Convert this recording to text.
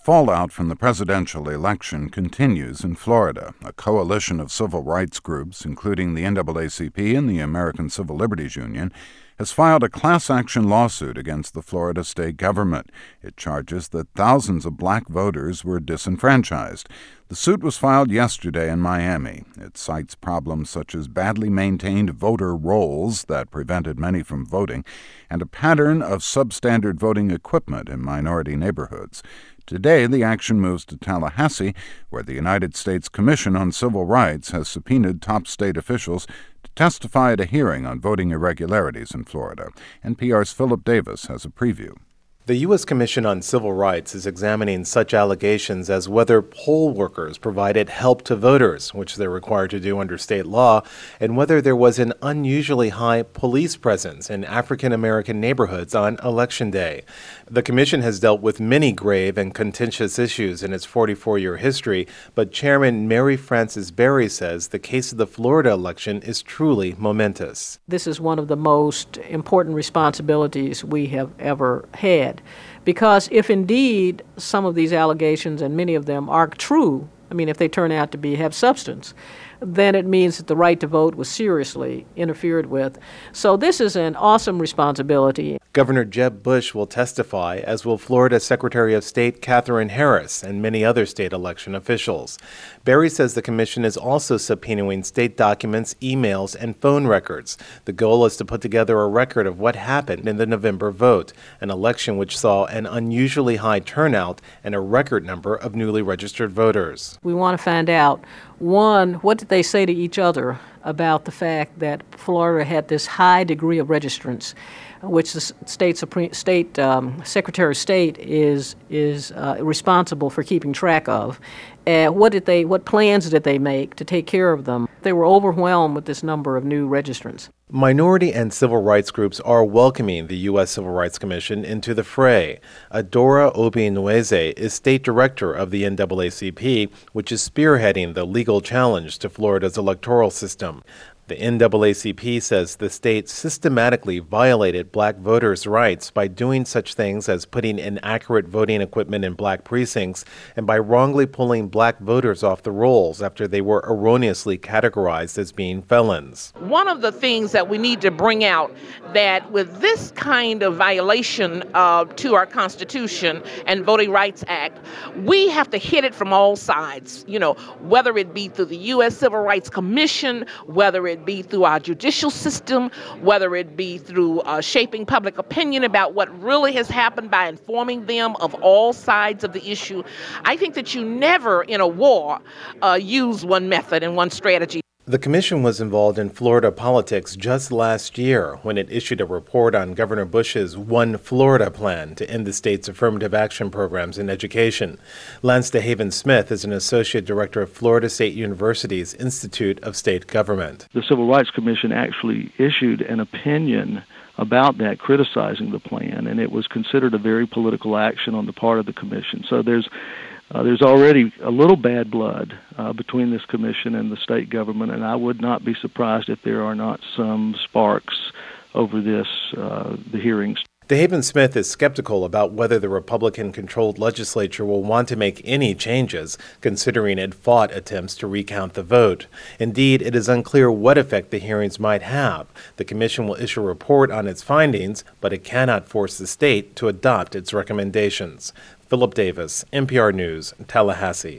Fallout from the presidential election continues in Florida. A coalition of civil rights groups, including the NAACP and the American Civil Liberties Union, has filed a class action lawsuit against the Florida state government. It charges that thousands of black voters were disenfranchised. The suit was filed yesterday in Miami. It cites problems such as badly maintained voter rolls that prevented many from voting and a pattern of substandard voting equipment in minority neighborhoods. Today, the action moves to Tallahassee, where the United States Commission on Civil Rights has subpoenaed top state officials to testify at a hearing on voting irregularities in Florida. NPR's Philip Davis has a preview. The U.S. Commission on Civil Rights is examining such allegations as whether poll workers provided help to voters, which they're required to do under state law, and whether there was an unusually high police presence in African American neighborhoods on Election Day. The commission has dealt with many grave and contentious issues in its 44-year history, but Chairman Mary Frances Berry says the case of the Florida election is truly momentous. This is one of the most important responsibilities we have ever had. Because if indeed some of these allegations, and many of them are true, if they turn out to have substance, then it means that the right to vote was seriously interfered with. So this is an awesome responsibility. Governor Jeb Bush will testify, as will Florida Secretary of State Katherine Harris and many other state election officials. Berry says the commission is also subpoenaing state documents, emails, and phone records. The goal is to put together a record of what happened in the November vote, an election which saw an unusually high turnout and a record number of newly registered voters. We want to find out, one, what did they say to each other about the fact that Florida had this high degree of registrants, which the state Secretary of State is responsible for keeping track of. What plans did they make to take care of them? They were overwhelmed with this number of new registrants. Minority and civil rights groups are welcoming the U.S. Civil Rights Commission into the fray. Adora Obi-Nweze is state director of the NAACP, which is spearheading the legal challenge to Florida's electoral system. The NAACP says the state systematically violated black voters' rights by doing such things as putting inaccurate voting equipment in black precincts and by wrongly pulling black voters off the rolls after they were erroneously categorized as being felons. One of the things that we need to bring out that with this kind of violation to our Constitution and Voting Rights Act, we have to hit it from all sides, whether it be through the U.S. Civil Rights Commission, whether it be through our judicial system, whether it be through shaping public opinion about what really has happened by informing them of all sides of the issue. I think that you never in a war use one method and one strategy. The commission was involved in Florida politics just last year when it issued a report on Governor Bush's One Florida plan to end the state's affirmative action programs in education. Lance DeHaven Smith is an associate director of Florida State University's Institute of State Government. The Civil Rights Commission actually issued an opinion about that, criticizing the plan, and it was considered a very political action on the part of the commission. So there's already a little bad blood between this commission and the state government, and I would not be surprised if there are not some sparks over this, the hearings. DeHaven Smith is skeptical about whether the Republican-controlled legislature will want to make any changes, considering it fought attempts to recount the vote. Indeed, it is unclear what effect the hearings might have. The commission will issue a report on its findings, but it cannot force the state to adopt its recommendations. Philip Davis, NPR News, Tallahassee.